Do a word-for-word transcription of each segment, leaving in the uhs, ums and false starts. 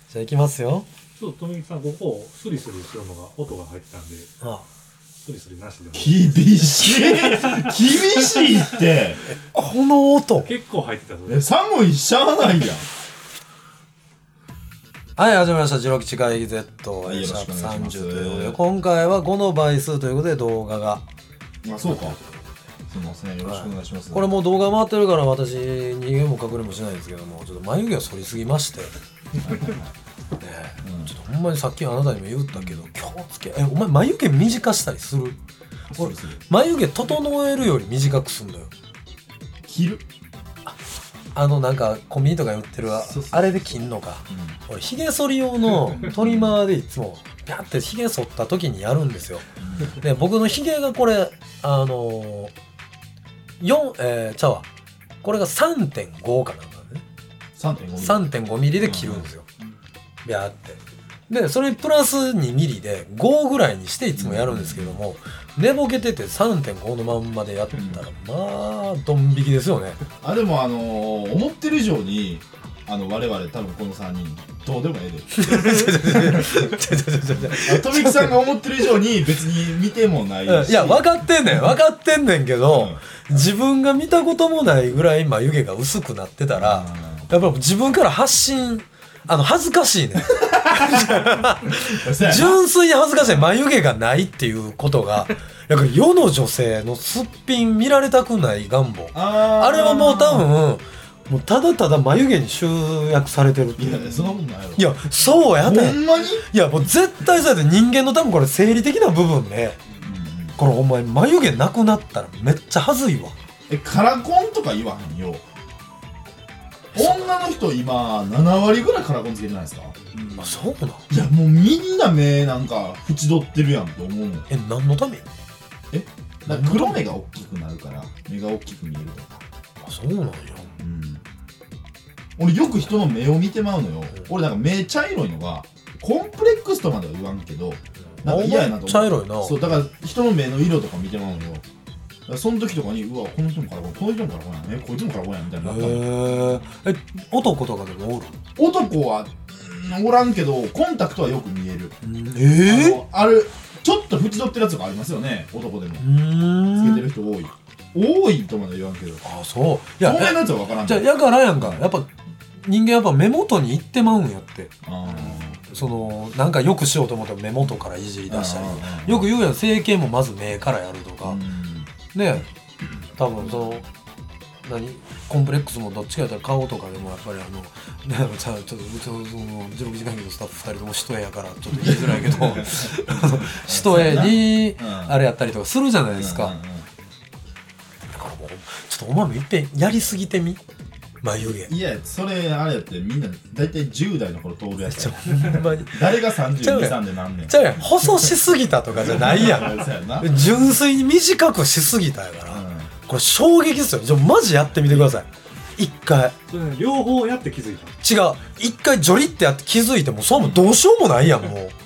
じゃあいきますよ。 ちょっと富木さんここをスリスリするのが音が入ってたんで、 ああスリスリなしでも厳しい厳しいってこの音結構入ってたぞね。 え寒いしゃあないやん。 はい、始まりました。ジロ吉会議 Z、 はい、 シャープさんじゅうということで、 よろしくお願いします。 今回はごの倍数ということで動画が、 あ、そうか。すみません、よろしくお願いします。 これもう動画回ってるから私逃げも隠れもしないんですけども、ちょっと眉毛を剃りすぎましてねえ、 うんちょっとほんまにさっきあなたにも言ったけど気をつけ、えお前眉毛短したりする？俺そうです眉毛整えるより短くすんのよ。 切る。 あのなんかコンビニとかに売ってるあそうそうあれで切んのか。俺ひげ剃り用のトリマーでいつもピャってひげ剃った時にやるんですよ。で僕のひげがこれあのー、よんえー、ちゃうわこれが さんてんご かなんだね。 さんてんごさんてんごミリで切るんですよ。ビャーって。でそれプラスにミリでごぐらいにしていつもやるんですけども、寝ぼけてて さんてんご のまんまでやったらまあドン引きですよね。 あ、でもあのー、思ってる以上にあの我々多分このさんにんどうでもええで富木さんが思ってる以上に別に見てもないし、 いや分かってんねん分かってんねんけど、 うん、 自分が見たこともないぐらい眉毛が薄くなってたら、やっぱ自分から発信あの恥ずかしいねん純粋に恥ずかしい。眉毛がないっていうことがだから世の女性のすっぴん見られたくない願望、 あ, あれはもう多分もうただただ眉毛に集約されてるっていいう。 やそんなことないやろ。 いやそうやで、 ほんまにいやもう絶対そうやで。人間の多分これ生理的な部分で、 うん、 これお前眉毛なくなったらめっちゃ恥ずいわ。 えカラコンとか言わへんよ。女の人今ななわりぐらいカラコンつけてないですか？ あそうなん。 いやもうみんな目なんか縁取ってるやんと思うもん。 え何のために？ えだから黒目が大きくなるから目が大きく見えるとか。 あそうなんや。 うん俺よく人の目を見てまうのよ。 うん俺なんか目茶色いのがコンプレックスとまでは言わんけどなんか嫌やなと思って。 茶色いな。 そうだから人の目の色とか見てまうのよ。だからその時とかにうわこの人もカラコンこの人もカラコンやんえこいつもカラコンやんみたいになったの。 へーえ男とかでもおる？ 男はうんおらんけどコンタクトはよく見える。 ええあのあるちょっと縁取ってるやつとかありますよね。男でもうーんつけてる人多い多いとまでは言わんけどあそういや透明のやつは分からんけど。 じゃあやからやんかやっぱ人間やっぱ目元に行ってまうんやって。 あそのなんかよくしようと思ったら目元からいじり出したりあーよく言うやん。整形もまず目からやるとか、 うんね多分その何コンプレックスもどっちかやったら顔とかでもやっぱりあのねちゃちょっとうちのそのじろくじかんけどスタッフふたりとも一重やからちょっと言いづらいけどあの一重にうんあれやったりとかするじゃないですか。 うんうんうんだからもうちょっとお前もいっぺんやりすぎてみ眉毛。 いやそれあれやってみんな大体じゅう代の頃通るやつちょやほんまに誰がさんじゅうに、 ちゃうさんでなんねんじゃあやん細しすぎたとかじゃないやんそうやな、 純粋に短くしすぎたやから、 うんこれ衝撃ですよ。じゃあマジやってみてください一回。 それね両方やって気づいた。 違う一回ジョリってやって気づいてもそうもどうしようもないやんもう。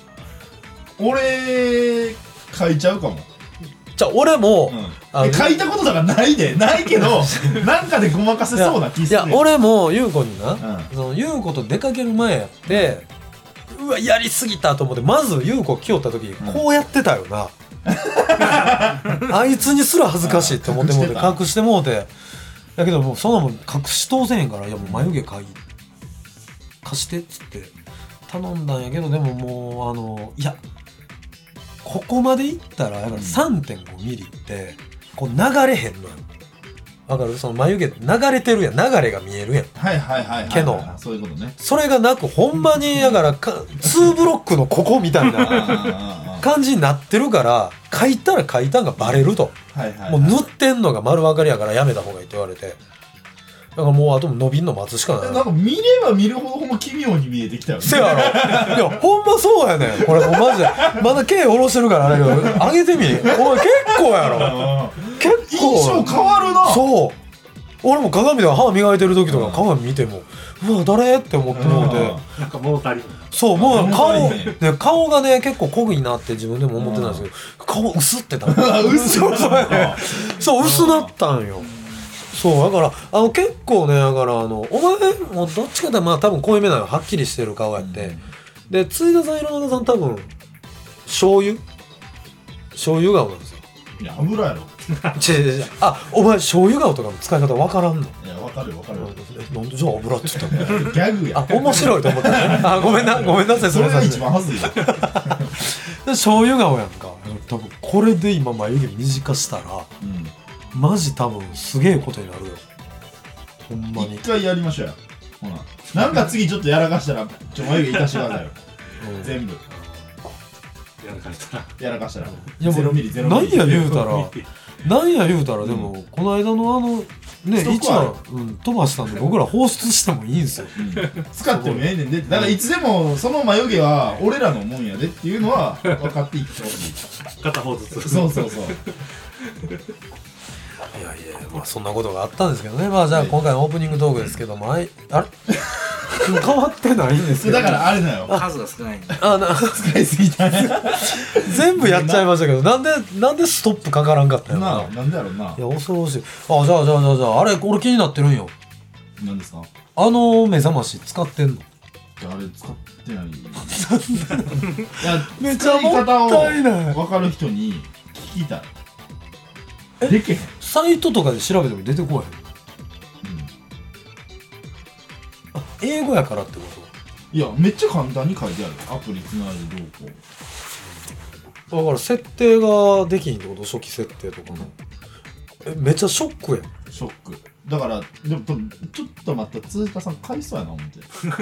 俺書いちゃうかも、 じゃあ俺も、 うんあのえ書いたことだからないでないけどなんかでごまかせそうな気いするや俺も優子にな、 うんその優子と出かける前やってうわやりすぎたと思ってまず優子来よった時んこうやってたよな、あいつにすら恥ずかしいって思ってもうて隠してた隠してもうてだけどもうそんなもん隠し通せへんからいやもう眉毛かい貸してっつって頼んだんやけどでももうあのいやここまでいったらやから さんてんご ミリってこう流れへんのよ。わかる？その眉毛流れてるやん。流れが見えるやん。 はいはいはいはいけどそういうことねそれがなくほんまにやからかにブロックのここみたいなあ感じになってるから書いたら書いたんがバレると。 ーはいはいはいもう塗ってんのが丸分かりやからやめた方がいいって言われてだからもうあと伸びんの待つしかない。 なんか見れば見るほどほんま奇妙に見えてきたよねせやろ。いやほんまそうやねん。これもうマジでまだ毛下ろしてるからあれやけど上げてみ。お前結構やろ。結構印象変わるな。 そう俺も鏡で歯磨いてる時とか鏡見てもうわ誰って思ってもうてなんか物足りん。 そうもう顔物足りんね顔がね結構濃いなって自分でも思ってたんですけど顔薄ってたの。 薄そうそうやねそう薄なったんよ。 そうだからあの結構ねだからあのお前もどっちかってまあ多分濃いめなのはっきりしてる顔やって、うん、でついださん弘中さん多分醤油醤油顔なんですよ。 いや油やろ違う違う違うあお前醤油顔とかの使い方分からんの。 いや分かる分かる。 なんでじゃあ油って言ったのギャグやあ面白いと思ったねあごめんなごめんなさいそれが一番恥ずいよ醤油顔やんか多分これで今眉毛短したら、うん、マジ多分すげえことになるよほんまに。 一回やりましょうよほななんか次ちょっとやらかしたらちょ眉毛いかしてくださいよ、うん、全部やらかしたらやらかしたらいやゼロミリゼロミリ何や言うたら何や言うたらでも、うん、この間のあのね一番、うん、飛ばしたんで僕ら放出してもいいんですよ、 うん、使ってもええねんでだからいつでもその眉毛は俺らのもんやでっていうのは分かっていってほしい片方ずつそうそうそういやいやまあそんなことがあったんですけどね。まあじゃあ今回のオープニングトークですけども、はい、あれ変わってないんですけど、 だからあれだよ数が少ないんだあな使いすぎたね全部やっちゃいましたけどなんでなんでストップかからんかったんやろななんでやろうないや恐ろしい。あじゃあじゃあじゃあじゃああれ俺気になってるんよ。 何ですかあの目覚まし使ってんの。 あれ使ってないいやめちゃもったいない分かる人に聞きたい。できへん。 サイトとかで調べても出てこへん、うん、あ英語やからってこと。 いやめっちゃ簡単に書いてあるアプリつないでどうこうだから設定ができひんってこと初期設定とかのえめっちゃショックやん。 ショックだからでもちょっと待った鈴鹿さん買いそうやな思って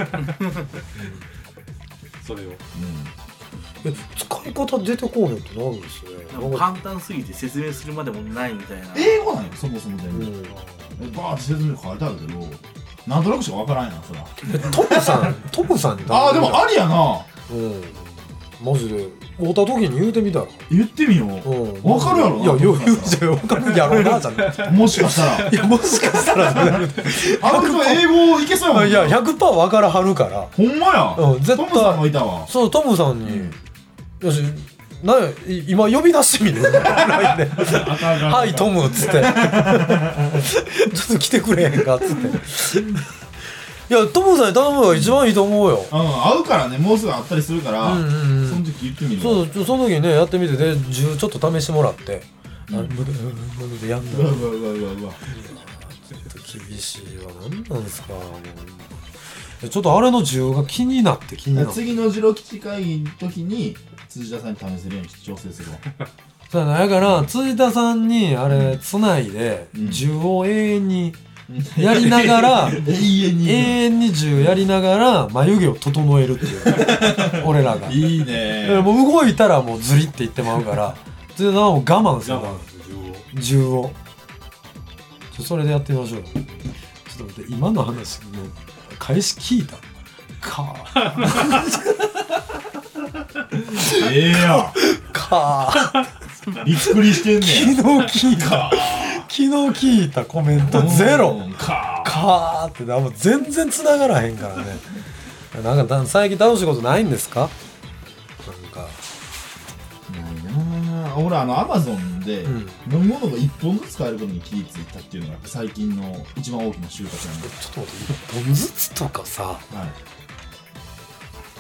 それを、うん、 え使い方出てこへんってなるんですね。 簡単すぎて説明するまでもないみたいな。 英語なんよそもそも全部、うん、バーって説明書いてあるけどなんとなくしか分からんやなそらトムさんトムさんにああでもありやな。 うんマジで会った時に言うてみたら言ってみよう、うん、分かるやろな。 いや言うじゃ分かるやろなじゃんもしかしたらいやもしかしたらあの人英語いけそうやもん。 いや ひゃくパーセント 分からはるからほんまや、 うん、絶対トムさんもいたわ。 そうトムさんに、うん、よしなんや今呼び出してみるはいトムっつってちょっと来てくれへんかっつっていやトムさんに頼むのが一番いいと思うよ。 うん会うからねもうすぐ会ったりするから、うんうんうん、その時言ってみる。 そうその時にねやってみてで銃ちょっと試してもらって、うん、あ無でやんの。うわうわうわうわうわちょっと厳しいわ。何なんですかもうちょっとあれの需要が気になって気になって次のジロ吉会議の時に辻田さんに試せるように調整するわそうやなだから辻田さんにあれつないで銃を永遠にやりながら永遠に永遠に銃やりながら眉毛を整えるっていう俺らがいいねもう動いたらもうズリって言ってまうから辻田さんはもう我慢するから銃をそれでやってみましょうよ。ちょっと待って今の話の返し聞いたかええやんかびっくりしてんねん。 昨日聞いた昨日聞いたコメントゼロかかーってもう全然繋がらへんからねなんか最近楽しいことないんですか。なんかないな俺あのアマゾンで飲み物がいっぽんずつ買えることに気ぃついたっていうのが最近の一番大きな収穫なんで。 ちょっと待っていっぽんずつとかさ、はい、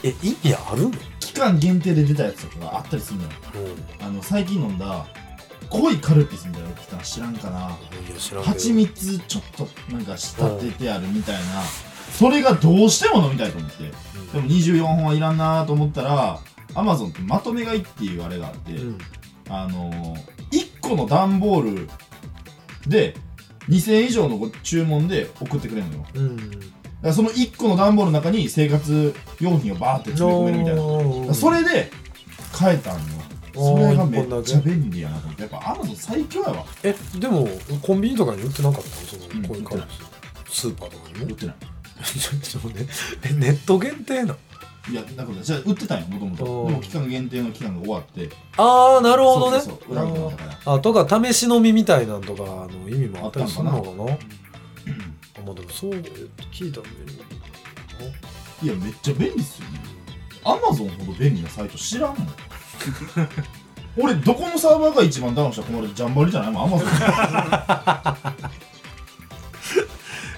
え意味あるの。 期間限定で出たやつとかがあったりするのよ、うん、あの最近飲んだ濃いカルピスみたいなのって知らんかな。蜂蜜ちょっとなんか仕立ててあるみたいな、それがどうしても飲みたいと思って、うん、でもにじゅうよんほんはいらんなと思ったらアマゾンってまとめ買いっていうあれがあって、うん、あのー、いっこの段ボールでにせんえん以上のご注文で送ってくれるのよ、うん、だからそのいっこの段ボールの中に生活用品をバーって詰め込めるみたいな、それで買えたんよ。それがめっちゃ便利やなと思って。やっぱアマゾン最強やわ。 えでもコンビニとかに売ってなかったのその、うん、こういうカルピススーパーとかにも売ってないちょっとねえネット限定な。 いやなんかじゃあ売ってたんよもともと。でも期間限定の期間が終わって。 ああなるほどね。 そうそうそう裏側だから。 あとか試し飲みみたいなんとかの意味もあったりするのかな。あまあでもそう聞いたんでいやめっちゃ便利っすよね。アマゾンほど便利なサイト知らんもん俺どこのサーバーが一番ダウンしたら困るジャンバリじゃないもんアマゾン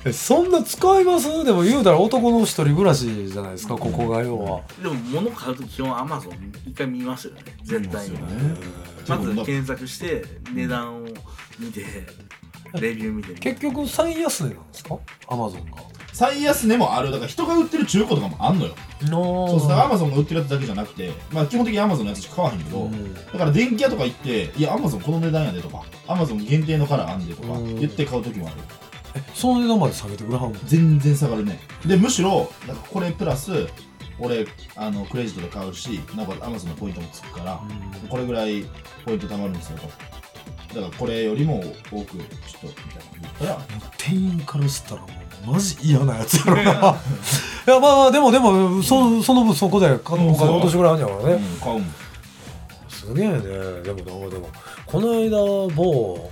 えそんな使います？でも言うたら男の一人暮らしじゃないですか、ここが要は。 でも物買うと基本アマゾン一回見ますよね、絶対に。 ね、 まず検索して値段を見てレビュー見て。 結局最安値なんですか、アマゾンが。 最安値もある。だから人が売ってる中古とかもあんのよ。そうそう、だからアマゾンが売ってるやつだけじゃなくて、まあ基本的にアマゾンのやつしか買わへんけど、うん、だから電気屋とか行って「いやアマゾンこの値段やで」とか「アマゾン限定のカラーあんで」とか言って買う時もある。 えその値段まで下げてくれはんの？ 全然下がるね。でむしろなんかこれプラス俺あのクレジットで買うし、なんかアマゾンのポイントもつくから、うん、これぐらいポイント貯まるんですよと。だからこれよりも多くちょっとみたいな言ったら、 店員からしたらもうマジ嫌なやつやろな。いやまあでもでも そ, その分そこでお金落としてくれはんやからね、うん、 買うん。 すげえね。でもなんかでもこの間某、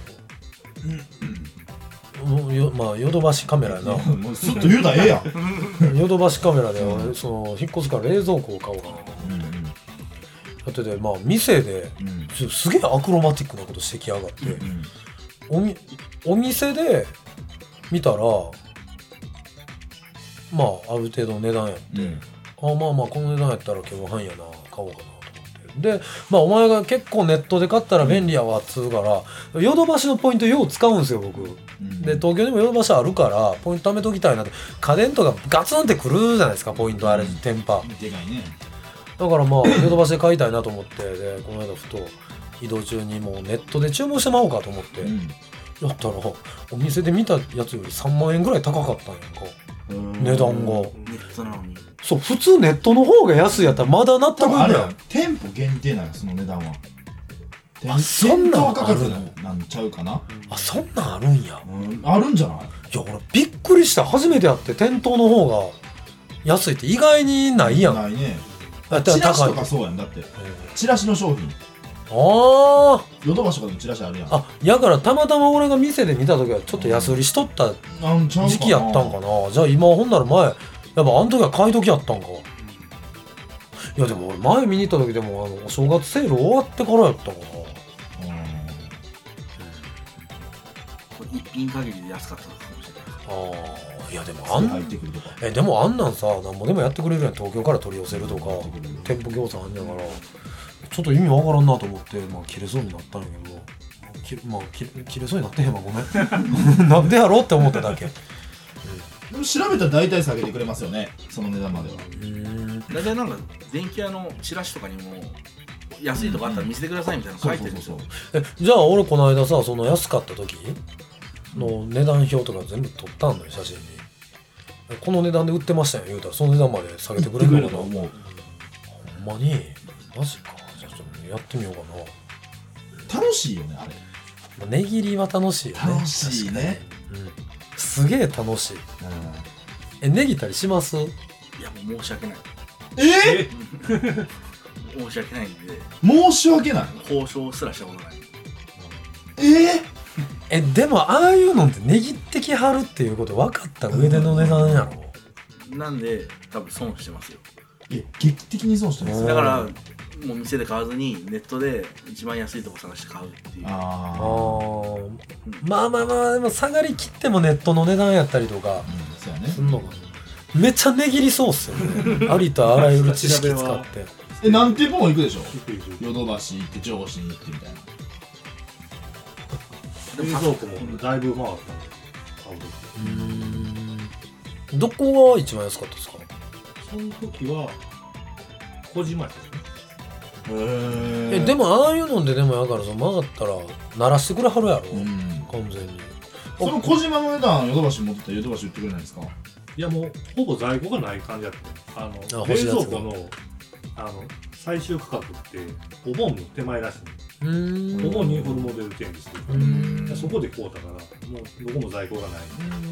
うん、よまあヨドバシカメラやな。 もうすっと言うたらええやん。 ヨドバシカメラで俺、うん、その引っ越すから冷蔵庫を買おうかなと。うんだってて、まあ店で、うん、すげえアクロマティックなことしてきやがって、うん、お, みお店で見たらまあある程度の値段やって、うん、あまあまあこの値段やったら結構半やな買おうかなと思ってでまあお前が結構ネットで買ったら便利やわっつうからヨドバシのポイントよう使うんですよ僕、うん、で東京にもヨドバシあるからポイント貯めときたいなって家電とかガツンってくるじゃないですかポイントあれ、うん、テンパでかいね。 だからまあヨドバシで買いたいなと思ってでこの間ふと移動中にもうネットで注文してまおうかと思って、うん、やったらお店で見たやつよりさんまんえんぐらい高かったんやんか値段が。 ネットなのにそう普通ネットの方が安いやったらまだ納得いくやん。 店舗限定なのその値段は。 あそんなん価格なんちゃうかな。 あそんなんあるんや、 うん、あるんじゃない。 いや俺びっくりした初めてやって店頭の方が安いって意外にないやん。 ないね。チラシとかそうやんだって、うん、チラシの商品ああヨドバシとかのチラシあるやん。 あやからたまたま俺が店で見た時はちょっと安売りしとった時期やったんかな、うん、じゃあ今ほんなら前やっぱあの時は買い時やったんか。いやでも俺前見に行った時でもあのお正月セール終わってからやったかな。 うん一品限りで安かったのかもしれない。 ああいやでもあんえでもあんなんさなんぼでもやってくれるやん東京から取り寄せるとか店舗業者あんねんからちょっと意味わからんなと思ってまあ切れそうになったんやけどきまあ切れ、切れそうになってへんわごめんなんでやろうって思っただけ、うん、 でも調べたら大体下げてくれますよねその値段までは。 うん大体なんか電気屋のチラシとかにも安いとこあったら見せてくださいみたいなの書いてるんですよ。 えじゃあ俺この間さその安かった時の値段表とか全部撮ったんだよ写真に。この値段で売ってましたよ言うたらその値段まで下げてくれるのかな。ほんまにマジか。じゃあちょっとやってみようかな。楽しいよねあれ。値切りは楽しいよね。 楽しいね、 うん、すげえ楽しい、うん、え値切ったりします？ いやもう申し訳ない。 え申し訳ないんで。 申し訳ない。 交渉すらしたことない。 えーえでもああいうのって値切ってきはるっていうこと分かった上での値段やろ。なんで多分損してますよ。 いや劇的に損してます。 だからもう店で買わずにネットで一番安いとこ探して買うっていう。 ああ、うん、まあまあまあでも下がりきってもネットの値段やったりとかすんのかな。めっちゃ値切りそうっすよねありとあらゆる知識使ってえ何店舗も行くでしょ。ヨドバシ行って上司に行ってみたいな。 冷蔵庫もだいぶ回ったんで買うとき。 うーんどこが一番安かったですか？ その時は小島やったですね。 へえでもああいうのででもやからその曲がったら鳴らしてくれはるやろ、うん、完全に。 その小島の値段ヨドバシ持ってたらヨドバシ売ってくれないですか？ いやもうほぼ在庫がない感じだった。あの冷蔵庫のあの最終価格ってお盆の手前らしい。お盆にフルモデル展示してるからそこで買うたからもうどこも在庫がない。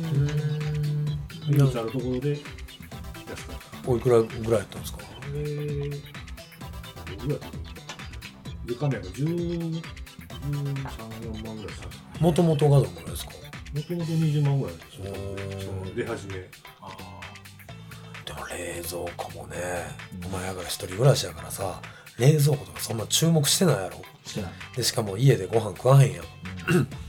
唯一あるところで安かった。 おいくらぐらいやったんですか？ えー、どれぐらいやったの？でかめがじゅうさん、よんまんぐらいした。 もともとがどのぐらいですか？ もともとにじゅうまんぐらいですよ。その出始め。あでも冷蔵庫もね、お前やから一人暮らしやからさ冷蔵庫とかそんな注目してないやろ。 してない。 でしかも家でご飯食わへんやん、うん、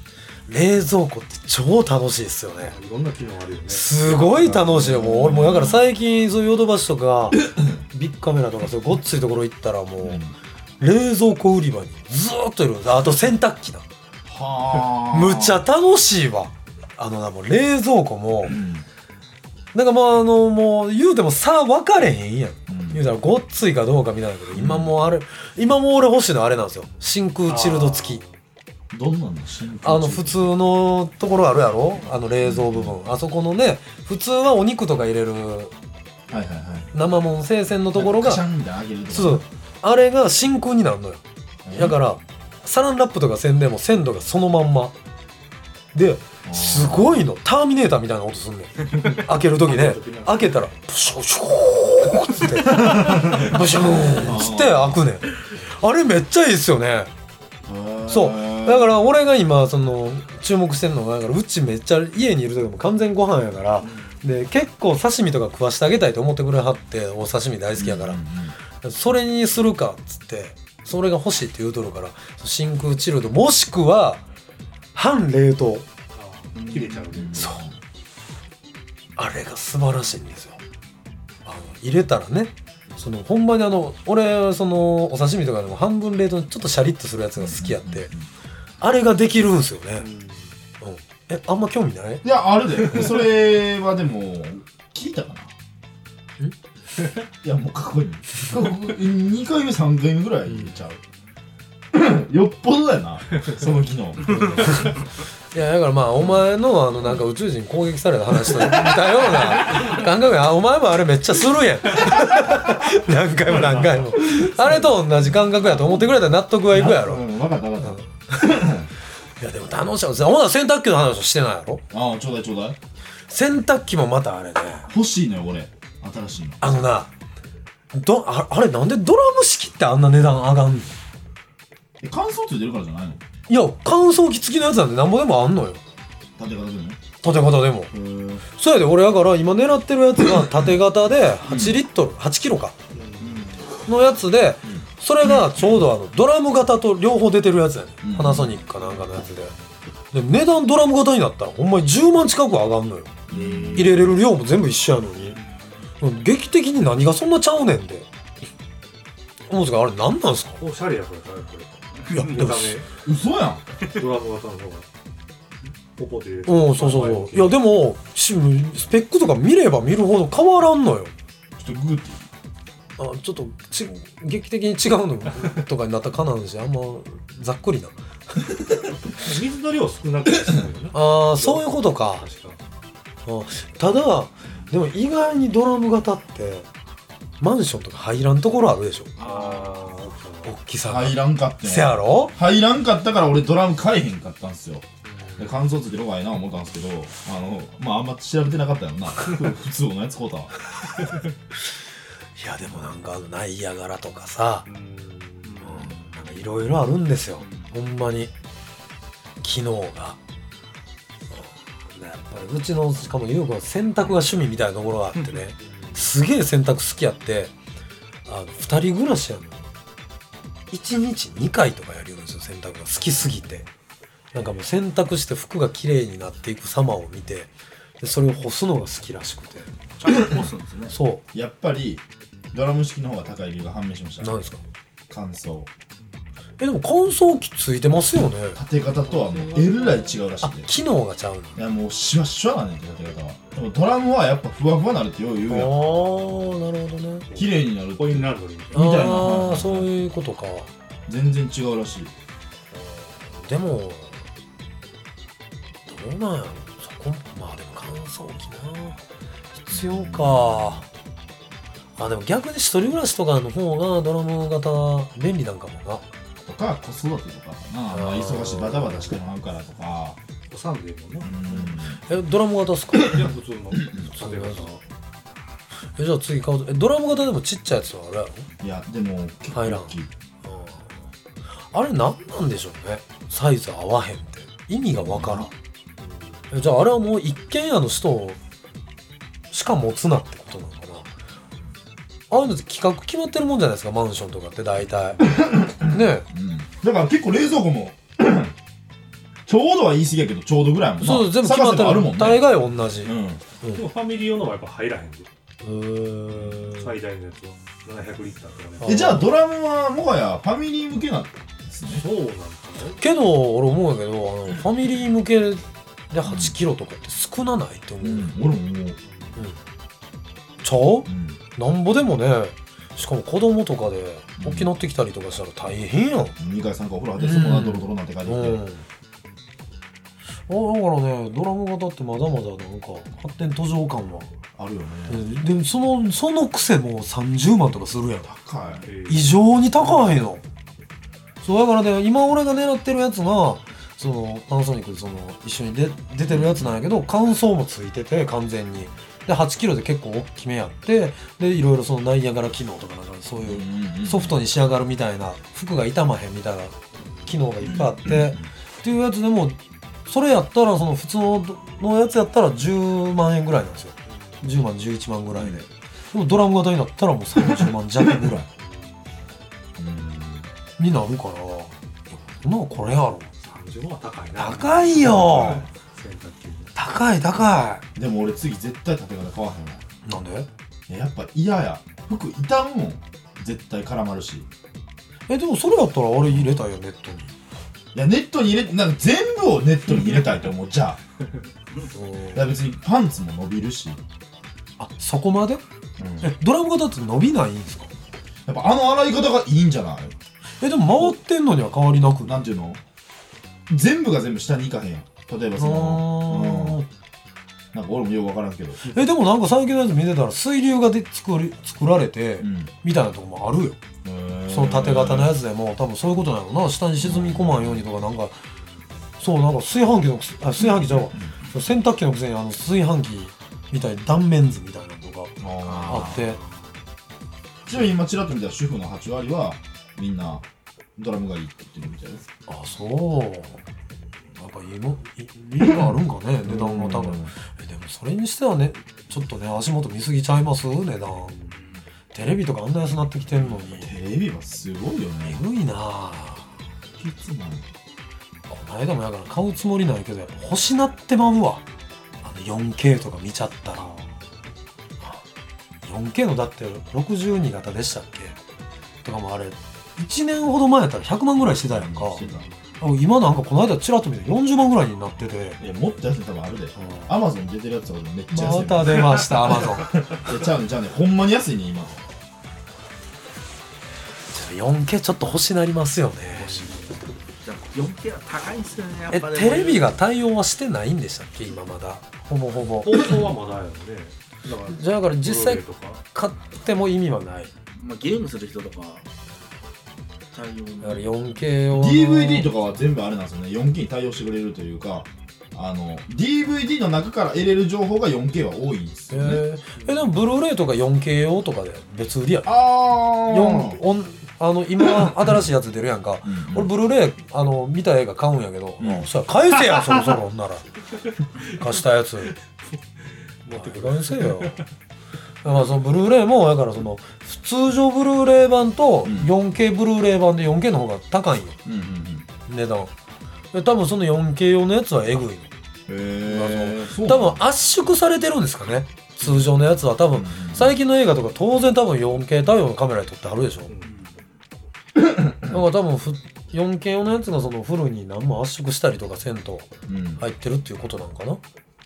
冷蔵庫って超楽しいですよね。 いろんな機能あるよね。 すごい楽しいよ。もう俺もだから最近そういうヨドバシとかビッグカメラとかそういうごっついところ行ったらもう冷蔵庫売り場にずーっといるんです。あと洗濯機な。 はあ。 むちゃ楽しいわ。あのなもう冷蔵庫も、うん、なんかもうあのもう言うても差分かれへんやん。うん、言うたらごっついかどうかみたいなけど、うん、今もうあれ今もう俺欲しいのあれなんですよ。真空チルド付き。 どんなの？ あの普通のところあるやろ、あの冷蔵部分、あそこのね普通はお肉とか入れる生もん生鮮のところがそうあれが真空になるのよ。だからサランラップとかせんでも鮮度がそのまんまですごいの。ターミネーターみたいな音すんねん開ける時ね開けたらプシュプシューッつってブシューンつって開くねん。あれめっちゃいいっすよね。そうだから俺が今その注目してるのがだからうちめっちゃ家にいる時も完全ご飯やから、うん、で結構刺身とか食わしてあげたいと思ってくれはってお刺身大好きやから、うんうん、それにするかっつってそれが欲しいって言うとるから真空チルドもしくは半冷凍切れちゃう、 そうあれが素晴らしいんですよ。あの入れたらねそのほんまにあの俺そのお刺身とかでも半分冷凍ちょっとシャリッとするやつが好きやって、うんうんうん、あれができるんすよね、うんうん、えあんま興味ない？ いやあるでそれはでも聞いたかな。んいやもう過去ににかいめさんかいめぐらい入れちゃう、うん、よっぽどだよなその機能いやだからまあお前のあのなんか宇宙人攻撃された話と似たような感覚やお前もあれめっちゃするやん何回も何回もあれと同じ感覚やと思ってくれたら納得はいくやろ。 分かった分かった、うん、いやでも楽しいですよ。ほな洗濯機の話はしてないやろ。 ああちょうだいちょうだい。 洗濯機もまたあれね欲しいのよ俺新しいの。 あのなど あ, あれなんでドラム式ってあんな値段上がんの？ え乾燥ついてるからじゃないの？ いや乾燥機付きのやつなんてなんぼでもあんのよ。 縦型でも？ 縦型でも。そうやで俺だから今狙ってるやつが縦型ではちリットル、うん、はちキロか、うん、のやつで、うん、それがちょうどあのドラム型と両方出てるやつやね、うん、パナソニックかなんかのやつで。で値段ドラム型になったらほんまにじゅうまん近く上がんのよ。入れれる量も全部一緒やのに劇的に何がそんなちゃうねんで思うんですがあれ何なんすか？ おしゃれやからこれ。 いやでも嘘やんドラム型の方がポポでうんそうそうそういやでもスペックとか見れば見るほど変わらんのよ。 ちょっとグーってあちょっとち劇的に違うのとかになったかなんしあんまざっくりな水の量少なくて済むよねああそういうことか。確かあただでも意外にドラム型ってマンションとか入らんところあるでしょ。あ大きさが入らんかってせやろ入らんかったから俺ドラム買えへんかったんすよ。で乾燥ついてる方がいいな思ったんですけどあのまああんま調べてなかったよな普通のやつ買うたわいやでもなんかナイアガラとかさうんなんかいろいろあるんですよほんまに機能が。やっぱりうちのしかも優子は洗濯が趣味みたいなところがあってねすげえ洗濯好きやってあのふたり暮らしやのいちにちにかいとかやるんですよ洗濯が好きすぎて。なんかもう洗濯して服が綺麗になっていく様を見てでそれを干すのが好きらしくてちゃんと干すんですね。 そうやっぱりドラム式の方が高い理由が判明しました。 何ですか？ 乾燥。 えでも乾燥機ついてますよね。 縦型とはもうえらい違うらしいで。あ機能がちゃうの。 いやもうシワシワなんねん縦型は。でもドラムはやっぱふわふわなるってよう言うやん。ああなるほどね。 綺麗になるポイントなるのにみたいな。 ああそういうことか。 全然違うらしい。 でもどうなんやろそこまあでも乾燥機な必要か。あでも逆に一人暮らしとかの方がドラム型便利なんかもな。 とか子育てとかかな、まあ、忙しいバタバタしてもらうからとかおさんでもね。 えドラム型っすか？ いや普通の縦型。 えじゃあ次買うとえドラム型でもちっちゃいやつはあれやろ？ いやでも結構大きい。 あれ何なんでしょうねサイズ合わへんって意味がわからん。えじゃああれはもう一軒家の人しか持つなってことなのかな。ああいうのって企画決まってるもんじゃないですかマンションとかって大体ねえ、 うん、だから結構冷蔵庫もちちょうどは言い過ぎやけどちょうどぐらいもんな。 そう全部決まってあるもんね。 大概同じ、 うんうん、でもファミリー用のはやっぱ入らへんでへ最大のやつはななひゃくリッターとかね。 えじゃあドラムはもはやファミリー向けなんですね。 そうなんかね。 けど俺思うんやけどあのファミリー向けではちキロとかって少なないって思う、 ううんん俺も思う。 ちゃううんなんぼでもねしかも子供とかで大きなってきたりとかしたら大変やん、 にかいさんかいお風呂入ってそこがドロドロなんて書いてうん、 て、 あだからねドラム型ってまだまだなんか発展途上感は、 あるよね。 うんでもそのそのくせもうさんじゅうまんとかするやん高い。 えー異常に高いのそうだからね今俺が狙ってるやつがそのパナソニックでその一緒にで出てるやつなんやけど乾燥もついてて完全にではちキロで結構大きめやってでいろいろそのナイアガラ機能とかなんかそういうソフトに仕上がるみたいな服が傷まへんみたいな機能がいっぱいあってっていうやつでもそれやったらその普通のやつやったらじゅうまんえんぐらいなんですよじゅうまんじゅういちまんぐらいででもドラム型になったらもうさんじゅうまん弱ぐらいになるからいやほなこれやろさんじゅうまんは高いな。 高いよ洗濯機で高い高でも俺次絶対縦型買わへんわ。 いなんでいややっぱ嫌や。服傷むもん。絶対絡まるし。 えでもそれやったらあれ入れたよネットにいやネットに入れなんか全部をネットに入れたいと思う。じゃあいや別にパンツも伸びるし、 あそこまでうん、 えドラム型って伸びないんですかやっぱあの洗い方がいいんじゃない？ えでも回ってんのには変わりなくなんていうの全部が全部下に行かへんやん。例えばその、うん、なんか俺もよく分からんけど、 えでもなんか最近のやつ見てたら水流がで作り作られて、 うん、 みたいなとこもあるよその縦型のやつでも多分そういうことなのな下に沈み込まんようにとかなんかそうなんか炊飯器のくせあ炊飯器ちゃうわ洗濯機のくせにあの炊飯器みたいに断面図みたいなのとかあってちなみに今ちらっと見たら主婦のはち割はみんなドラムがいいって言ってるみたいです。 あそうなんかいいのい理由があるんかね値段が高いえでもそれにしてはねちょっとね足元見すぎちゃいます値段テレビとかあんな安なってきてんのにテレビはすごいよね。 えぐいなぁきつない。 この間もやから買うつもりないけどやっぱ欲しなってまうわあの よんケー とか見ちゃったら よんケー のだってろくじゅうに型でしたっけとかもあれいちねんほど前やったらひゃくまんぐらいしてたやんか今なんかこの間チラッと見てよんじゅうまんぐらいになってていやもっと安い多分あるで。 うんアマゾン出てるやつはめっちゃ安い。 また出ましたアマゾンいやちゃうねちゃうねほんまに安いね今。 よんケー ちょっと欲しなりますよねじゃあ よんケー は高いんですよねやっえぱね。 テレビが対応はしてないんでしたっけ今まだほぼほぼ放送はまだやよね。だからじゃあだから実際ブローレイとか買っても意味はないまあ、ゲームする人とか対応だから よんケー をディーブイディー とかは全部あれなんですよね よんケー に対応してくれるというかあの ディーブイディー の中から得れる情報が よんケー は多いんですえよね。 ー、えでもブルーレイとか よんケー 用とかで別売りやああよんおんあの今新しいやつ出るやんかうん俺ブルーレイあの見た映画買うんやけど、 うんあそしたら返せやそろそろほんなら貸したやつ持ってくれせよだからそのブルーレイもだからその通常ブルーレイ版とうんよんケー ブルーレイ版で よんケー の方が高いんようんうんうん値段で多分その よんケー 用のやつはエグいのへえ多分圧縮されてるんですかね通常のやつは多分最近の映画とか当然多分 よんケー 対応のカメラで撮ってあるでしょだから多分ふ よんケー 用のやつがそのフルに何も圧縮したりとかせんとうん入ってるっていうことなんかな、うん、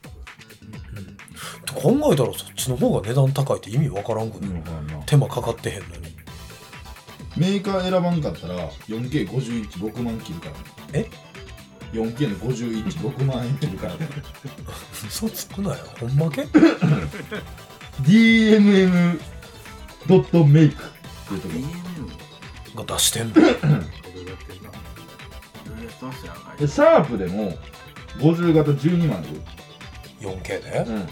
と考えたらそっちの方が値段高いって意味わからんくね、 うんわからんな手間かかってへんのにメーカー選ばんかったら よんケーごじゅういちろくまん切るからね。 えよんケー のごじゅういちろくまん円切るからね。 嘘つくなよほんまけディーエムエム ドットメイクっていうとこディーエムエムが出してんのいろいろやってるな。 いろいろやってますよあでシャープでもごじゅう型じゅうにまんある。 よんケー で、 うん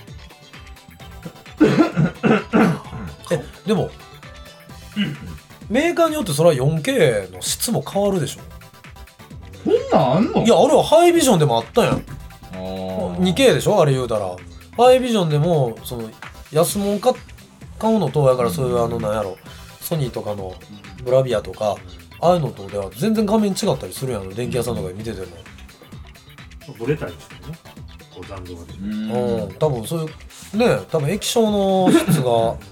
えでも、メーカーによってそれは よんケー の質も変わるでしょそんなんあんの？ いやあれはハイビジョンでもあったやんあーにケー でしょあれ言うたらハイビジョンでもその安物か買うのとやからそういうあのなんやろソニーとかのブラビアとかああいうのとでは全然画面違ったりするやん電気屋さんとかで見ててもブレたりしてね、こう残像が出てる。 うん、多分そういうね、多分液晶の質がえろくなの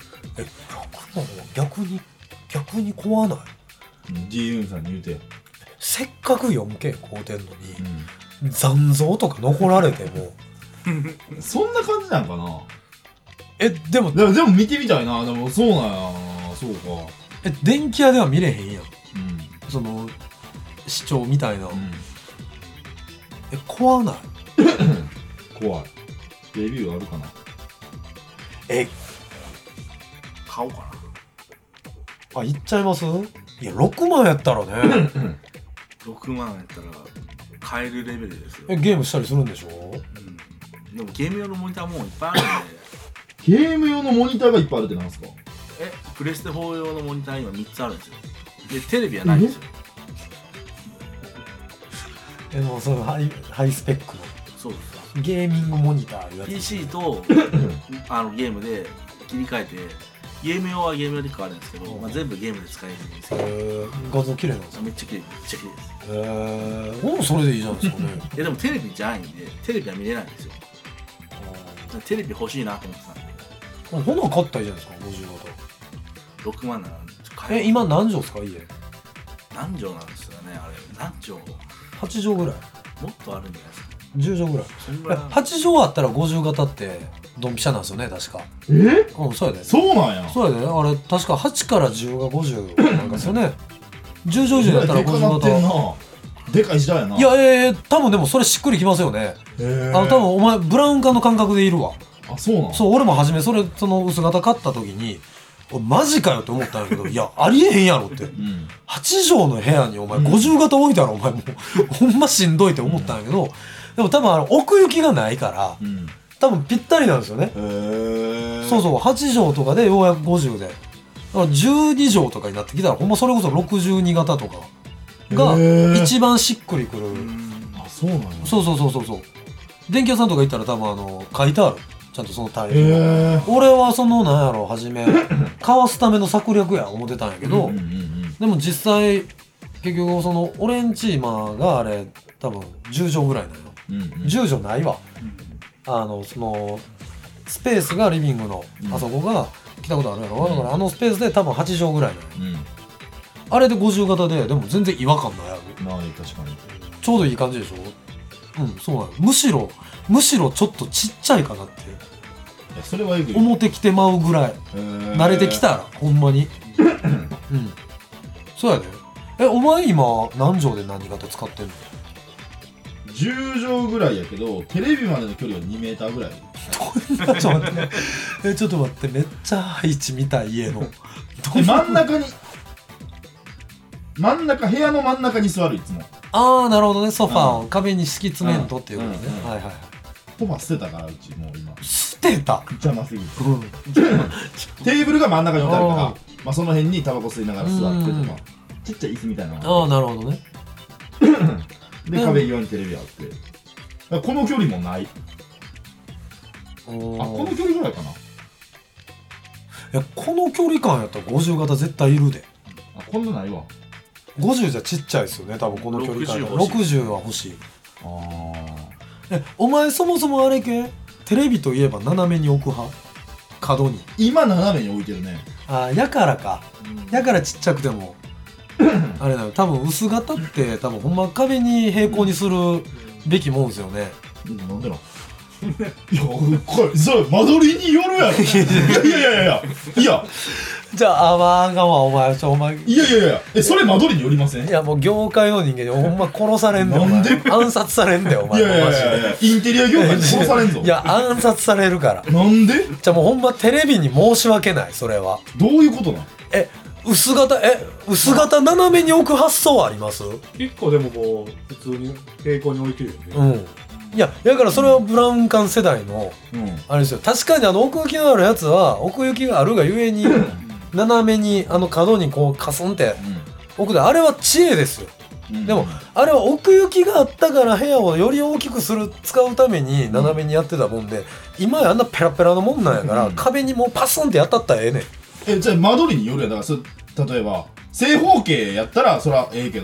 逆に逆に壊ない。 ジーユンさんに言うて。 せっかく よんケー 買うてんのに、うん、残像とか残られてもそんな感じなんかな。 えでもでもでも見てみたいな。でもそうなんや。そうか。 え電気屋では見れへんやん、 うん、 その視聴みたいな、うん、え壊ない怖い。レビューあるかな。 え買おうかなあ。いっちゃいます。いやろくまんやったらねろくまんやったら買えるレベルですよ。 えゲームしたりするんでしょ、 うん、でもゲーム用のモニターもいっぱいあるんでゲーム用のモニターがいっぱいあるってなんですか。 えプレステフォー用のモニター今みっつあるんですよ。でテレビはないんですよ。 えもうそのハイ、ハイスペックのそうですか。 ゲーミングモニターいうやつピーシー とあのゲームで切り替えて、ゲーム用はゲーム用で変わるんですけど、まあ、全部ゲームで使えるんですけど、 えー、画像綺麗なんですか。 めっちゃ綺麗、めっちゃ綺麗です。 えー、もうそれでいいじゃないですかねえでもテレビじゃないんでテレビは見れないんですよ。テレビ欲しいなと思ってたんで。 ほな買ったらいいじゃないですか。ごじゅう型ろくまんならえ今何畳ですか家。 何畳なんですよねあれ。何畳はち畳ぐらい。 もっとあるんじゃないですか。 じゅう畳ぐらい。 そんぐらいはち畳あったらごじゅう型ってドンピシャなんですよね確か。 えうんそうやで。 そうなんや。 そうやで。あれ確かはちからじゅうがごじゅうなんかですよねじゅう畳以上だったらごじゅう型。 でかい時代やな。 いやえー、多分でもそれしっくりきますよね。 へあの多分お前ブラウン管の感覚でいるわ。 あそうなん。 そう俺も初めそれその薄型買った時にマジかよって思ったんやけどいやありえへんやろって、うん、はち畳の部屋にお前ごじゅう型置いたらお前もうほんましんどいって思ったんやけど、うん、でも多分あの奥行きがないから、うん、多分ぴったりなんですよね。へそうそうはち畳とかでようやくごじゅうでだからじゅうに畳とかになってきたらほんまそれこそろくじゅうに型とかが一番しっくりくる。 あそうなんや。 そうそうそうそうそう電気屋さんとか行ったら多分あの書いてあるちゃんとそのタイル。俺はそのなんやろ初めかわすための策略や思ってたんやけど、うんうんうん、でも実際結局その俺んち今があれ多分じゅう畳ぐらいなのよ、うんうん、じゅう畳ないわ、うん、あのそのスペースがリビングのあそこが来たことあるやろ、うん、だからあのスペースで多分はち畳ぐらいなのよ、うん、あれでごじゅう型ででも全然違和感ないやろ。 ない確かにちょうどいい感じでしょ。うんそうなの。むしろむしろちょっとちっちゃいかなってそれは思ってきてまうぐらい慣れてきたらほんまにうんそうやで。えお前今何畳で何型使ってんの。 じゅう畳ぐらいやけどテレビまでの距離はにメーターぐらい。 ちょっと待ってえちょっと待ってめっちゃ配置見たい家ので真ん中に真ん中部屋の真ん中に座るいつも。 ああなるほどね。ソファーを壁に敷き詰めんとっていうことね、うんうん、はいはいはい。 ソファ捨てたからうちもう今捨てた邪魔すぎて、うん、テーブルが真ん中に置いてあるから、まあ、その辺にタバコ吸いながら座ってとかちっちゃい椅子みたいなの。 ああなるほどねで壁際にテレビあってこの距離もない。あこの距離ぐらいかな。いやこの距離感やったらごじゅう型絶対いるで。 あこんなないわ。 ごじゅうじゃちっちゃいですよね多分この距離感。ろくじゅうは欲しい。ああえお前そもそもあれ系テレビといえば斜めに置く派。角に今斜めに置いてるね。 あやからか、うん、やからちっちゃくてもあれなの多分薄型って多分ほんま壁に平行にするべきもんですよね。 なんでなんいやこれそれ間取りによるやろ。いやいやいやいやいやじゃああまあがまお前ちょお前いやいやいやえそれ間取りによりません。 いやもう業界の人間にほんま殺されんだよ。 なんで暗殺されんだよお前。 いやいやいやいやインテリア業界に殺されんぞ。 いや暗殺されるから。 なんでじゃあもうほんまテレビに申し訳ないそれは。 どういうことなん。 え薄型え薄型斜めに置く発想はあります。 結構でももう普通に平行に置いてるよね。 うんいやだからそれはブラウン管世代の、うん、あれですよ。確かにあの奥行きのあるやつは奥行きがあるがゆえに斜めにあの角にこうカスンって置くで、あれは知恵ですよ、うん、でもあれは奥行きがあったから部屋をより大きくする使うために斜めにやってたもんで、今やあんなペラペラのもんなんやから、うん、壁にもうパスンってやったったらええねん。 えじゃあ間取りによるやん。だからそ例えば正方形やったらそらええけど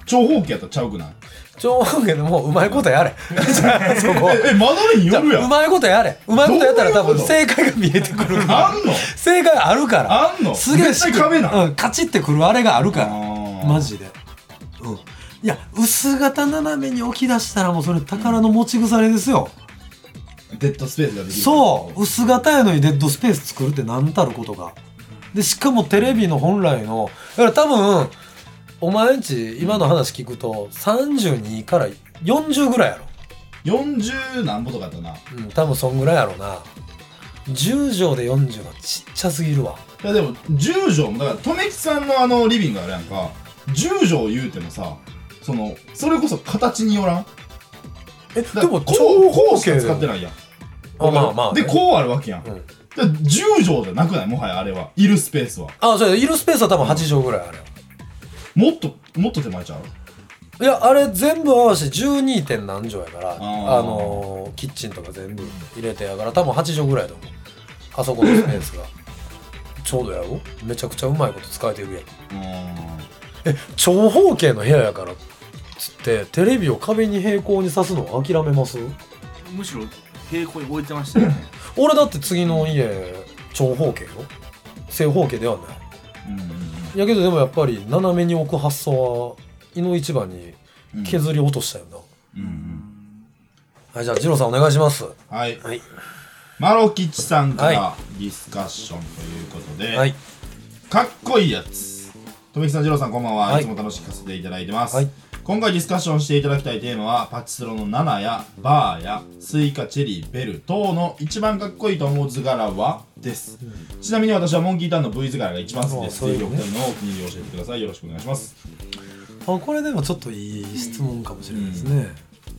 長方形やったらちゃうくない？ 長方形でもううまいことやれじゃあそこええ間取りによるやん。 うまいことやれうまいことやったら多分どう正解が見えてくるからあんの？ 正解あるからあんの？ すげえ絶対壁な。 うんカチってくるあれがあるからあーマジでうんいや薄型斜めに置き出したらもうそれ宝の持ち腐れですよ、 デッドスペースができる。 そう薄型やのにデッドスペース作るって何たることがでしかもテレビの本来のだから多分お前んち今の話聞くとさんじゅうにからよんじゅうぐらいやろよんじゅう何歩とかやったな。 うん多分そんぐらいやろなじゅう畳でよんじゅうはちっちゃすぎるわいやでもじゅう畳もだからとめきさんのあのリビングあるやんか、じゅう畳言うてもさ、そのそれこそ形によらん。 えだからでもこう長こうしか方形で使ってないやん。 あまあまあ、ね、 でこうあるわけやん。 うんだからじゅう畳じゃなくない？もはやあれはいるスペースはあそうやいるスペースは多分はち畳ぐらいあるよもっともっと手前ちゃう？ いやあれ全部合わせてじゅうにてん何畳やからあーのー、キッチンとか全部入れてやから多分はち畳ぐらいだと思うあそこのスペースがちょうどやろめちゃくちゃうまいこと使えてるやんうえ長方形の部屋やからつってテレビを壁に平行に挿すのを諦めますむしろ平行に置いてましたよね俺だって次の家長方形よ正方形ではないーんうんやけどでもやっぱり斜めに置く発想は井の一番にうん削り落としたよな、 うんうんはいじゃあ二郎さんお願いしますはいはいマロキチさんかはらディスカッションということで、 はいかっこいいやつ。とめきさん、じろうさんこんばんは、 はいいつも楽しく聞かせていただいてます、 はい今回ディスカッションしていただきたいテーマはパチスロのななやバーやスイカ、チェリー、ベル等の一番かっこいいと思う図柄はです、うん、ちなみに私はモンキーターンの V 図柄が一番好きです。ぜひお二人のお気に入りを教えてください。よろしくお願いします。 あこれでもちょっといい質問かもしれないですね、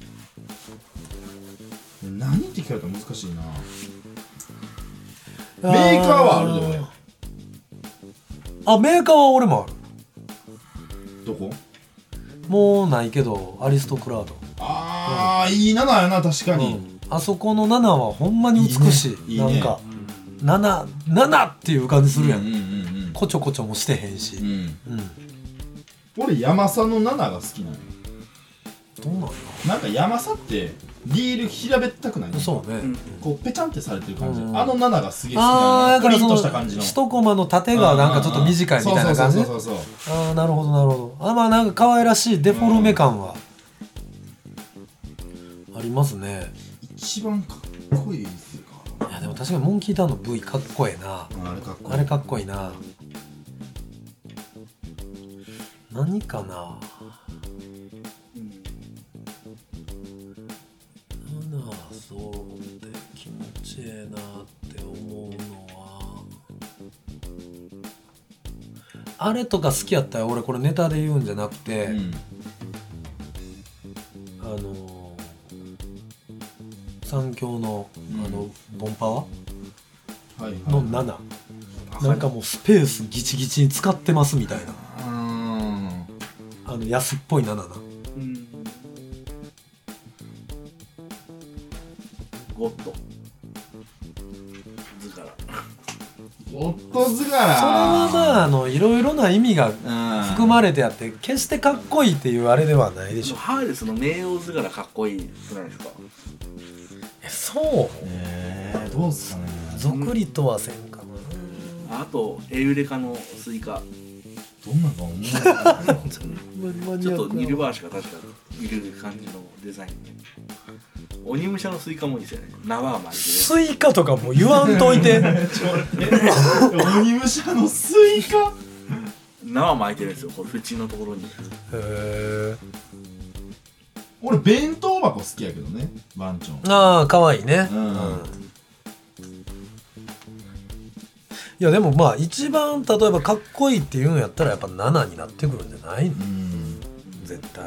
うん、何って聞かれたら難しいな。メーカーはあるで俺。 あメーカーは俺もあるどこ？ もうないけどアリストクラウドあー、うん、いいななやな確かに、 うん、あそこのななはほんまに美しい、 いいねいいね、 なんかなな、ななっていう感じするやん、 うんうんうんうん、 こちょこちょもしてへんし、 うんうん、 俺山佐のななが好きなの。 どうなんだなんか山佐ってリール平べったくない？ そうね、うん、 こうペチャンってされてる感じ、 うん、 あのなながすげえ好きなの。プリンとした感じの一コマの縦がなんかちょっと短いみたいな感じ。 そうそうそうそう。 ああなるほどなるほど。あまあなんか可愛らしいデフォルメ感は、うん、ありますね。 一番かっこいいですか。 いやでも確かにモンキーターンの V かっこええな。 あれかっこいい。 あれかっこいいな。何かな。そうで気持ちええなって思うのはあれとか好きやったよ。俺これネタで言うんじゃなくて、うん、あのー、三強の、うん、あのボンパワー、はいはい、のなな、なんかもうスペースギチギチに使ってますみたいな、あの安っぽいななな、うん、 ゴッド図柄ゴッド図柄それはまああのいろいろな意味が含まれてあって決してかっこいいっていうあれではないでしょ。 ハーレスの名王図柄かっこいいじゃないですか。 えそうえー、どうすかね。 ゾクリとはせんかな。 あとエウレカのスイカどんなか思うちょっとニルバーシが確かいる感じのデザイン。鬼武者のスイカもいいですよね。縄が巻いてるスイカとかも言わんといて鬼武者のスイカ縄巻いてるんですよ、これ縁のところに。へえ。 俺弁当箱好きやけどね、番長。 ああかわいいね、うんうん、いやでもまあ一番例えばかっこいいっていうんやったらやっぱななになってくるんじゃないの、うん、絶対。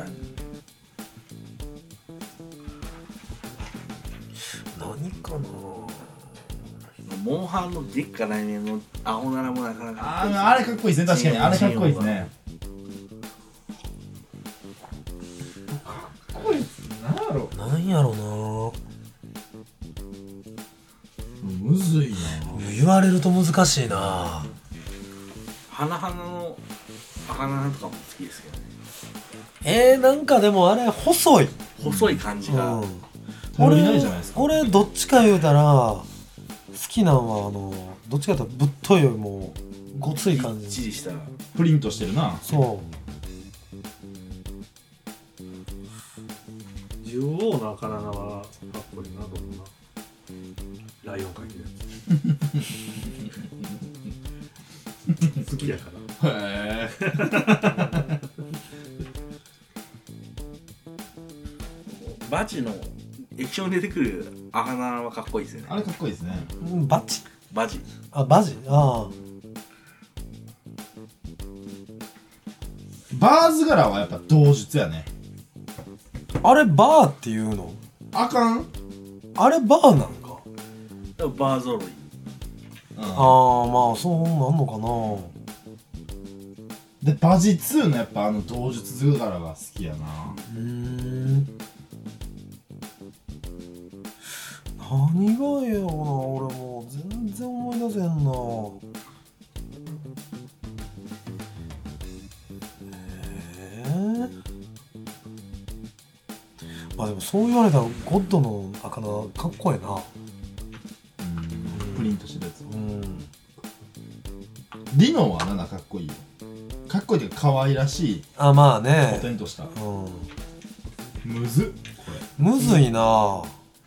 何かな。 モンハンのでっか来年のアホならもなかなかああれかっこいいですね。確かにあれかっこいいですね。かっこいいっす。なんやろなんやろな。むずいな。 言われると難しいな。 花々の花々とかも好きですけどね。 えー、なんかでもあれ細い細い感じが、 うん、 俺ないじゃないですか。 俺どっちか言うたら好きなんはあのどっちかというとぶっといよりもごつい感ぎっじちりしたプリントしてるな。 そう竜王の赤七はかっこいいなと思うな。ライオン描いてるやつ好きやからへえ。 バチの液晶に出てくる赤七はかっこいいですよね。 あれかっこいいですね。 うんバチバチあバジあバーズ柄はやっぱ同術やね。 ああれバーっていうのあかん。 あれバーなんかでもバー揃い。 うん、 ああまあそうなんのかなでバジツーのやっぱあの同術図柄が好きやな。 うーん何がええよな俺もう全然思い出せんなえー、まあでもそう言われたらゴッドの赤なかっこええなプリントしてるやつ。 うんリノはななかっこいいよ。かっこいいというか可愛らしいあまあポねテンとした。 うんむずっこむずいな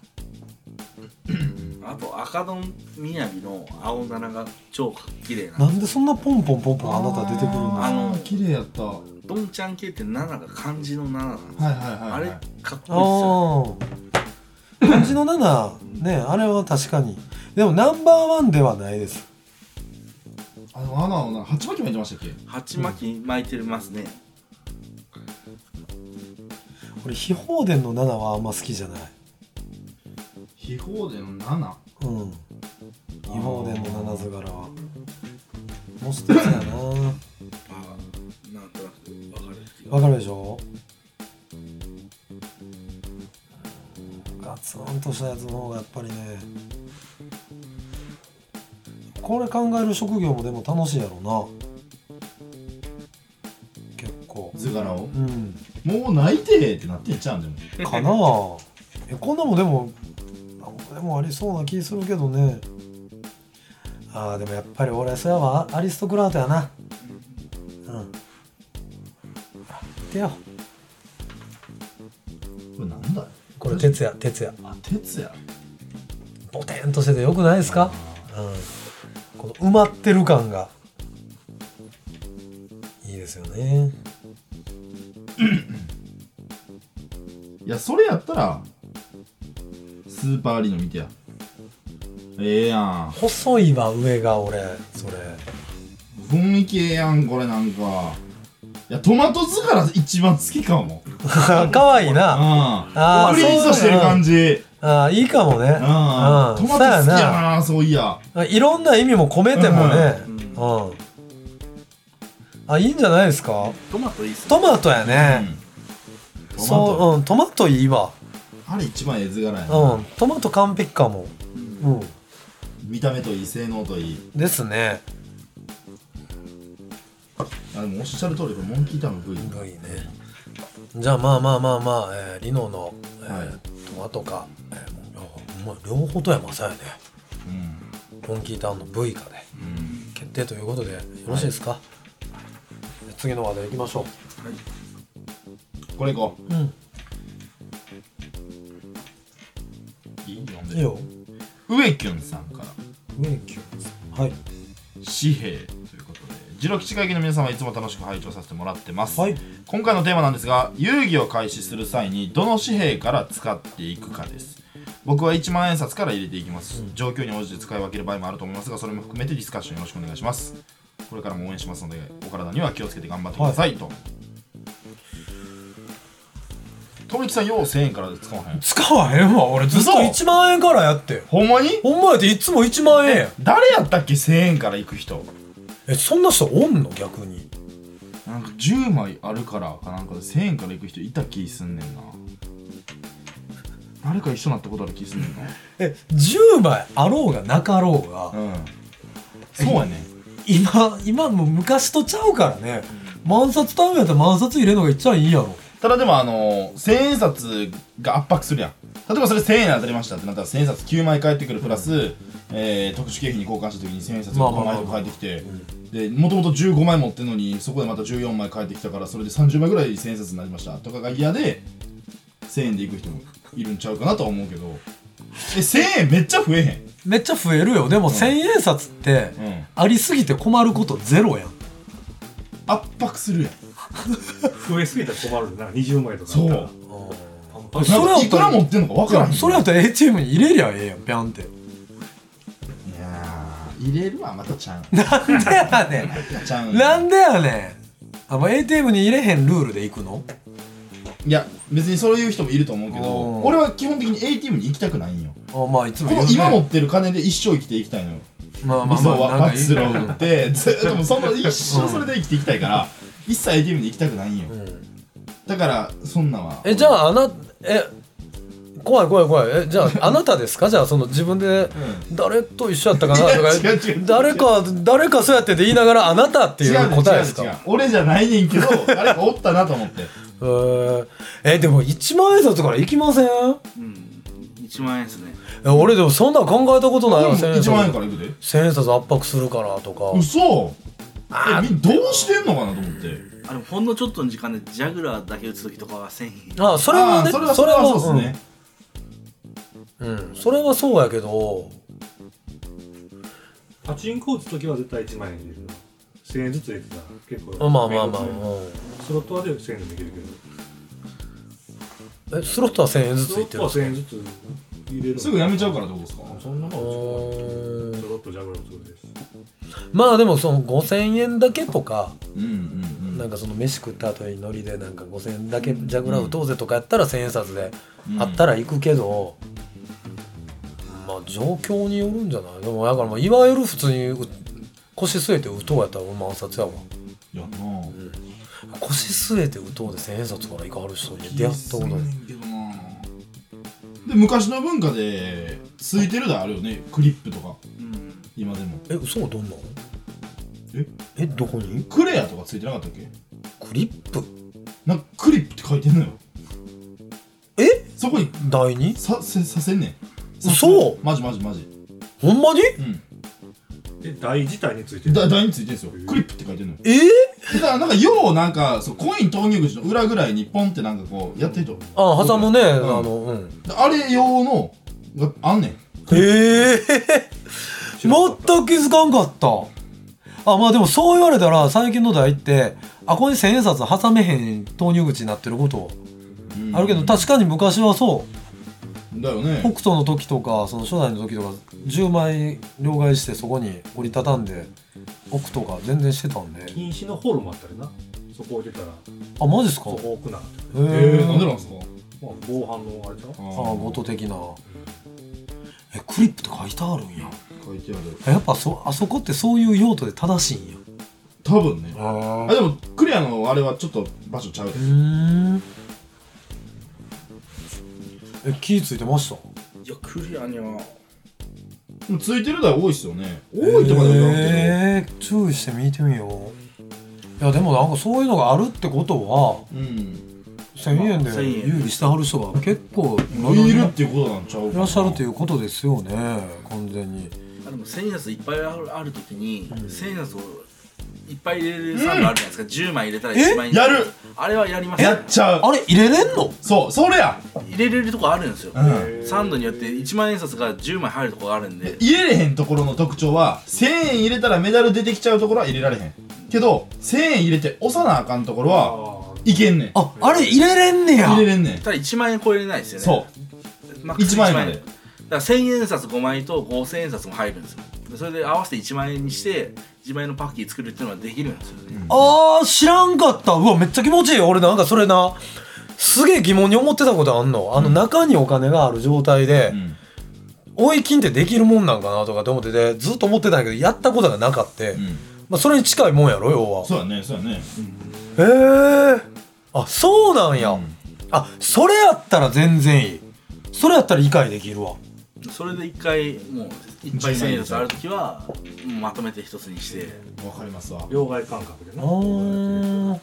あと赤ドンみやびの青七が超綺麗な。 なんでそんなポンポンポンポンあなた出てくるんだあの綺麗やった。はドンちゃん系って七が漢字の七なんですよ。 いはいはい、はい、 あれかっこいいっすよね。 ああ漢字のななねあれは確かにでもナンバーワンではないですあの穴をな鉢巻き巻いてましたっけ。 鉢巻き巻いてますね。 俺秘宝殿のななはあんま好きじゃない秘宝でのなな。 うん秘宝殿の七図柄はもう一つやなあなんとなくわかる気が。 わかるでしょガツンとしたやつの方がやっぱりねこれ考える職業もでも楽しいやろな結構図柄をうんもう泣いてってなってんちゃうんでも。 かなえこんなもんでもなんかでもありそうな気するけどねあーでもやっぱり俺それはアリストクラートやなうんてよこれなんだよ。 これ哲也哲也あ、鉄や。 ボテンとしててよくないですかうんこの埋まってる感がいいですよねいやそれやったらスーパーリノ見てや。ええやん。 細いわ上が俺それ雰囲気ええやんこれなんか。いやトマト図柄一番好きかも。 かわいいなうん。 あープリントしてる感じ。 あーいいかもねうん。トマト好きやなそういや。 いろんな意味も込めてもねうんうんあいいんじゃないですかトマトいいっすね。 トマトやねうん。トマト。 そううんトマトいいわあれ一番ええ図柄やな。 うんトマト完璧かもうんうん見た目といい性能といい。 ですねあでもおっしゃる通りこれモンキータウンの V。 いいねじゃあまあまあまあまあ、えー、リノの、えーはいトマトか、えー、もう両方とやまさやねうん。 モンキータウンの V かでうん。 決定ということでよろしいですか、はい、次の話題いきましょこれいこううんう。いい読んでいいよ植きゅんさんから植木はい紙幣ということでジロ吉会議の皆様いつも楽しく拝聴させてもらってます、 はい今回のテーマなんですが遊戯を開始する際にどの紙幣から使っていくかです。僕はいちまん円札から入れていきます、うん、状況に応じて使い分ける場合もあると思いますがそれも含めてディスカッションよろしくお願いします。これからも応援しますのでお体には気をつけて頑張ってください、はい、ととめきさんようせんえんからで使わへん。 使わへんわ俺ずっといちまん円からやってほんまにほんまやっていつもいちまん円や誰やったっけせんえんから行く人。 えそんな人おんの逆になんかじゅうまいあるからかなんかでせんえんから行く人いた気すんねんな。誰か一緒になったことある気すんねんな。 えじゅうまいあろうがなかろうが、 うんそうやね。 今今もう昔とちゃうからね万札頼むやったら万札入れるのが一番いいやろ。 ただでもあの千円札が圧迫するやん。例えばそれせんえん当たりましたってなったら千円札きゅうまい返ってくるプラス、えー、特殊景品に交換した時に千円札がごまいとか返ってきて、でもともとじゅうごまい持ってんのにそこでまたじゅうよんまい返ってきたからそれでさんじゅうまいぐらい千円札になりましたとかが嫌でせんえんでいく人もいるんちゃうかなとは思うけど、えせんえんめっちゃ増えへん。 めっちゃ増えるよ。でも千円札ってありすぎて困ることゼロやん。 圧迫するやん。 増えすぎたら困るな、にじゅうまいとか。 そうパンパンそれいくら持ってんのか分からん。 それやったら エーティーエム に入れりゃええやん、ピャンって。 いやー入れるわまたちゃうなんでやねんちゃうなんでやねん。あ、まあ、エーティーエム に入れへんルールでいくの？ いや別にそういう人もいると思うけど、俺は基本的に エーティーエム に行きたくないんよ。 あ、まあいつもこ言うね。 の今持ってる金で一生生きていきたいのよ。 まあまあ味噌まあ、 はパチスロを売ってずっともうその一生それで生きていきたいから一切 エーティーエム に行きたくないんよ。だからそんなんはえ、じゃああなえ怖い怖い怖い。え、じゃああなたですか？じゃあその自分で誰と一緒やったかなとか、 違う違う違う誰か誰かそうやってって言いながらあなたっていう答えですか？ 違う違う違う俺じゃないねんけど誰かおったなと思ってえー、えでもいちまん円札からいきません？ うんいちまん円ですね。 え俺でもそんなん考えたことないよ。千いちまん円からいくで千円札圧迫するからとか。 嘘えみんどうしてんのかなと思ってあでもほんのちょっとの時間でジャグラーだけ打つ時とかはせんえん。 あそれはね、 あそれはそれはそうですね、 うん、うん、それはそうやけどパチンコ打つときは絶対いちまん円入れるな。せんえんずつ入れてたら結構まあまあまあ、うん、 スロットはでせんえんでもいけるけど、 えスロットはせんえんずついってるんスロットはせんえんでずつ入れる。 すぐやめちゃうからってことですか？ そんなもんすか？うスロットジャグラーもそうです。 まあでもそのごせんえんだけとか、 うんうんうんなんかその飯食った後にノリでなんかごせんえんだけジャグラー打とうぜとかやったら千円札であったら行くけど、まあ状況によるんじゃない？でもだからまあいわゆる普通に腰据えて打とうやったら万札やわ。 やなぁ腰据えて打とうで千円札から行かはる人に出会ったことない。 けどなで昔の文化でついてるであるよねクリップとかうん今でもえ嘘どんなの？ ええどこに？ クレアとかついてなかったっけ？ クリップ？ なんかクリップって書いてんのよ。 えそこに台に？ させさせんねん。 嘘？ マジマジマジ。 ほんまに？ うんえ台自体についてる。 だ台についてんすよ。クリップって書いてんのよ。 えー、 だからなんかようなんかそうコイン投入口の裏ぐらいにポンってなんかこうやってるとあ挟むね、 んあのうんあれ用のがあんねん。 ええー、全く気づかんかった。あまあでもそう言われたら最近の台ってあここに千円札挟めへん投入口になってることうんあるけど確かに昔はそうだよね。 北斗の時とかその初代の時とかじゅうまい両替してそこに折りたたんで置くとか全然してたんで。 禁止のホールもあったりな。そこ置いてたらあマジっすか？ そこ置くなって。 へえー、なんでーなんですか？ まあ防犯のあれちゃう。 ああゴト的なえクリップって書いてあるんや。 書いてある。 やっぱそあそこってそういう用途で正しいんや。 多分ね。 ああでもクレアのあれはちょっと場所ちゃうでう。ーんえ気ついてました？ いやクリアにはでもついてる台多いっすよね。多いとかでもなくて。 えー、注意して見てみよう。いやでもなんかそういうのがあるってことはうん。 せんえんでまあせんえん有利してはる人が結構いるっていうことなんちゃうかな。 いらっしゃるっていうことですよね完全に。 あでも千円札いっぱいあるある時に千円札をいっぱい入れるサンドあるじゃないですか。じゅうまい入れたらいちまん円。 やるあれはやりますやっちゃう。 あれ入れれんの？ そうそれや。 入れれるとこあるんですよ。 うん。 サンドによっていちまん円札がじゅうまい入るとこがあるんで。 入れれへんところの特徴はせんえん入れたらメダル出てきちゃうところは入れられへんけどせんえん入れて押さなあかんところはあいけんねん。 ああれ入れれんねや。 入れれんねん。 ただいちまん円超えれないですよね。 そうマックスいちまん円まで。 だからせんえん札ごまいとごせんえん札も入るんですよ。それで合わせていちまん円にしていちまん円のパッキー作るっていうのはできるんですよね。 あー知らんかった。うわめっちゃ気持ちいい。俺なんかそれなすげえ疑問に思ってたことあんの。あの中にお金がある状態で、 うん追い金ってできるもんなんかなとかって思っててずっと思ってたんやけどやったことがなかった、 うんまあ、それに近いもんやろ要は。 そうやねそうやね。 へえあそうなんや、 うんあそれやったら全然いい。それやったら理解できるわ。 それで一回もういっぱいせんえん札あるときはもうまとめて一つにして。 わかりますわ。 両替感覚であな。 ー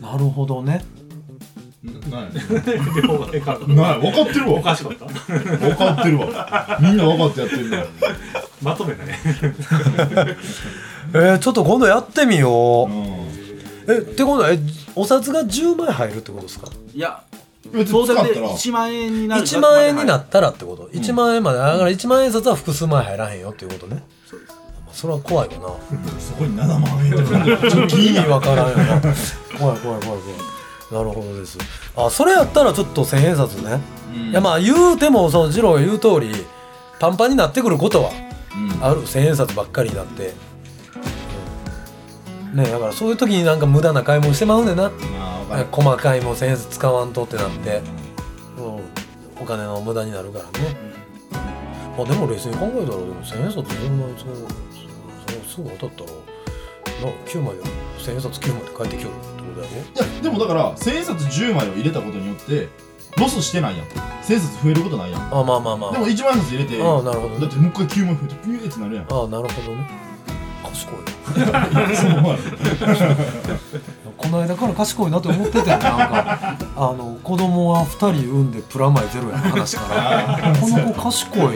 なるほどね。 ない両替カードない分かってるわ。 おかしかった分かってるわ。みんな分かってやってるの。 まとめたねえー、ちょっと今度やってみよう、 うん、 えってことはえお札がじゅうまい入るってことですか？ いや別当然でに使ったらいちまん円になるいちまん円になっったらってこと、うん、いちまん円までだからいちまん円札は複数枚入らへんよっていうことね。 そうです。 それは怖いよなそこにななまん円とかちょっと意味わからんよな怖い怖い怖い怖い。なるほどです。あ、それやったらちょっと千円札ね、うん、いやまあ言うてもその次郎が言う通りパンパンになってくることはある、うん、千円札ばっかりになって、うん、ね、だからそういう時になんか無駄な買い物してまうねんな、細かいもん千円札使わんとってなって、うん、お金の無駄になるからね、うん、まあでも冷静に考えたらでも千円札じゅうまん円使うすぐ当たったらきゅうまいで千円札きゅうまいで返ってきよるってことだよね。 いやでもだから千円札じゅうまいを入れたことによってロスしてないやん。千円札増えることないやん。 あ、まあまあまあ。 でもいちまん円札入れて、 ああなるほど、ね、 だってもう一回きゅうまい増えてピューってなるやん。 ああなるほどね。賢いそう思うこの間から賢いなって思ってたよ。なんかあの子供はふたり産んでプラマイゼロやの話からこの子賢い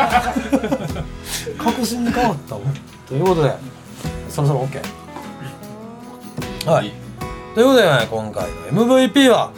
確信に変わったわ。ということでそろそろ OK。 はい、ということで、ね、今回の エムブイピー は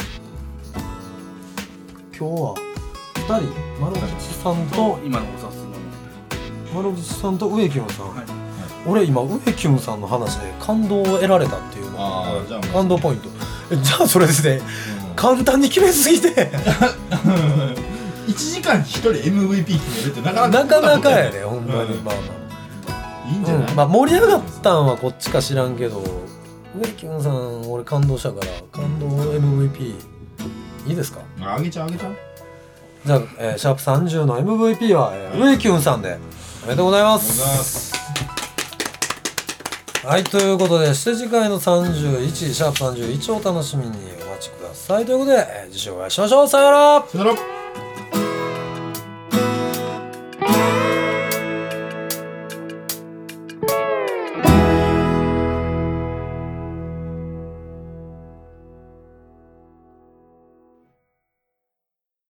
今日はふたり丸口さんと今のお札の丸口さんと植木さん、はい、俺今植木さんの話で感動を得られたっていうのが感動ポイント。えじゃあそれですね、うん、簡単に決めすぎていちじかんにひとり エムブイピー 決めるってなかなかなかなかやねほんまに、うん、まあまあいいんじゃない、 うん、まあ盛り上がったんはこっちか知らんけど植木さん俺感動したから感動 エムブイピー いいですか？ あげちゃうあげちゃう。 じゃあ、えー、シャープさんじゅうの エムブイピー は、えー、植木さんでおめでとうございます。はい、ということでして次回のさんじゅういちシャープさんじゅういちをお楽しみにお待ちくださいということで、えー、次週お会いしましょう。さよなら。 さよなら。